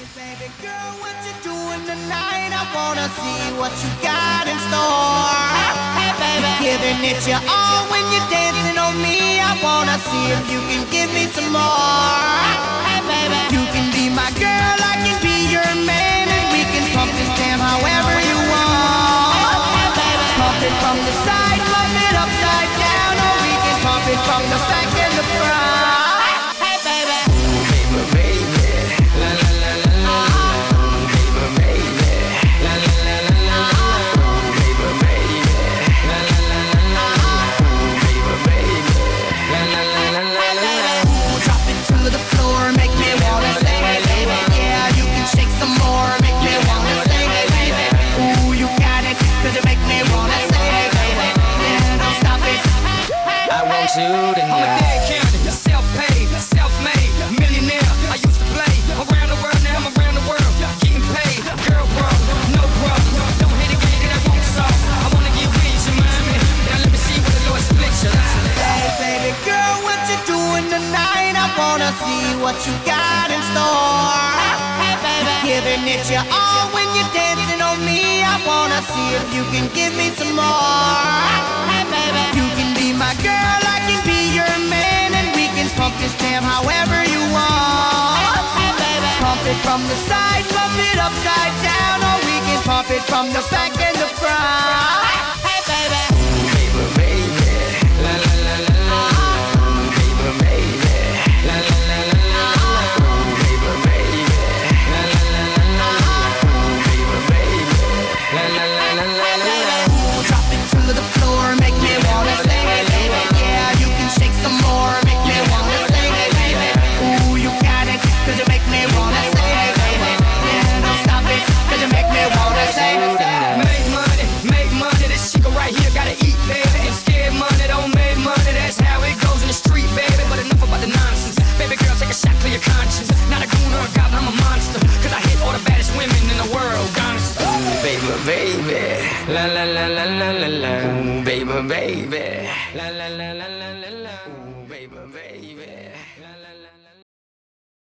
Baby girl, what you doing tonight? I wanna see what you got in store. Hey baby, giving it your all when you're dancing on me. I wanna see if you can give me some more. Hey baby, you can be my girl, I can be your man, and we can pump this jam however you want. Hey baby, pump it from the side, pump it upside down, or we can pump it from the back and the front. Hey baby, Baby, baby, la la la la la. Baby, baby, la la la la la. Baby, baby, la la la la la. Baby, baby, la la la la la. ooh, drop it to the floor, make me wanna say, hey baby, yeah, you can shake some more, make me wanna say, hey baby, ooh, you got it, 'cause you make me wanna say, hey baby, yeah, don't stop it. I want you I'm a tonight. dead county, self-paid, self-made, millionaire. I used to play around the world, now I'm around the world, getting paid. Girl, bro, no problem. Don't hate a game that I won't solve. I wanna get with you, mommy. Now let me see what the Lord split you. Hey baby girl, what you doing tonight? I wanna see what you got in store. Hey baby, giving it your all when you're dancing on me. I wanna see if you can give me some more. Hey baby, you can be my girl, I can be your man, and we can pump this jam however you want. Hey baby, pump it from the side, pump it upside down, or we can pump it from the back and the front. Hey baby, Baby, baby, la la la la la. Baby, baby, la la la la la. Baby, baby, la la la la la. Baby, baby, la la la la la. ooh, drop it to the floor, make me wanna say, hey baby, yeah, you can shake some more, make me wanna say, hey baby, ooh, you got it, 'cause you make me wanna say, hey baby, yeah, don't stop it, 'cause you make me wanna say, Make money, this chico right here gotta eat, baby. Ain't scared money, don't make money, that's how it goes in the street, baby. But enough about the nonsense. Baby girl, take a shot, clear your conscience. Not a goon or a goblin, I'm a monster. 'Cause I hit all the baddest women in the world, gangsta. Baby, baby, la la la la la la la. Baby, baby, la la la la la la.